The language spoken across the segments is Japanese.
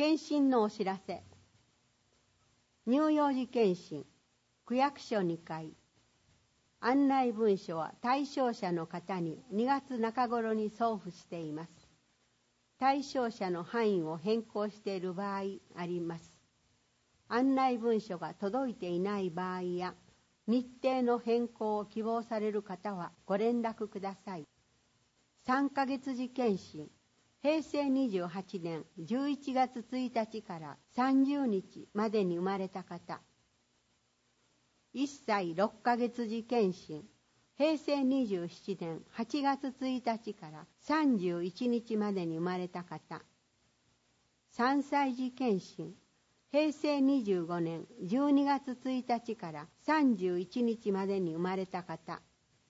検診のお知らせ。乳幼児検診、区役所2階。案内文書は対象者の方に2月中頃に送付しています。対象者の範囲を変更している場合あります。案内文書が届いていない場合や、日程の変更を希望される方はご連絡ください。3ヶ月次検診、平成28年11月1日から30日までに生まれた方。1歳6ヶ月次検診、平成27年8月1日から31日までに生まれた方。3歳児検診、平成25年12月1日から31日までに生まれた方。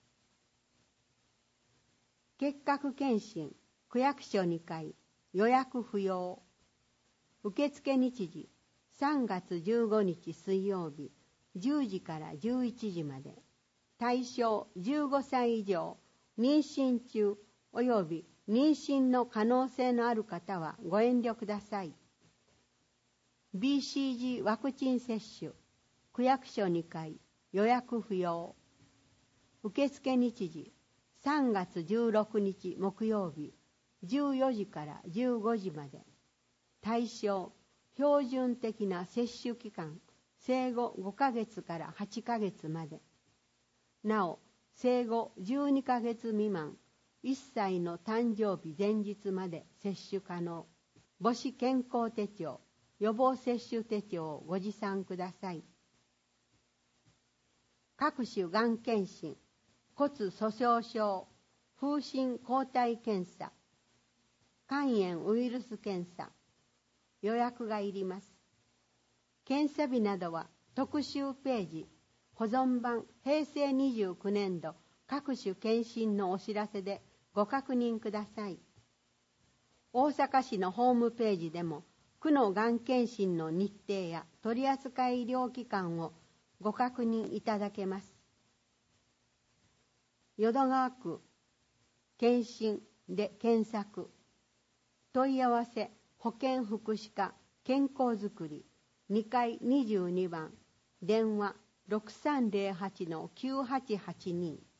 結核検診、区役所2階、予約不要。受付日時、3月15日水曜日、10時から11時まで。対象15歳以上、妊娠中及び妊娠の可能性のある方はご遠慮ください。BCG ワクチン接種、区役所2階、予約不要。受付日時、3月16日木曜日、14時から15時まで。対象、標準的な接種期間、生後5ヶ月から8ヶ月まで。なお、生後12ヶ月未満、1歳の誕生日前日まで接種可能。母子健康手帳、予防接種手帳をご持参ください。各種がん検診、骨粗鬆症、風疹抗体検査、肝炎ウイルス検査、予約がいります。検査日などは特集ページ、保存版平成29年度各種検診のお知らせでご確認ください。大阪市のホームページでも区のがん検診の日程や取扱医療機関をご確認いただけます。淀川区検診で検索。問い合わせ保健福祉課健康づくり2階22番電話 6308-9882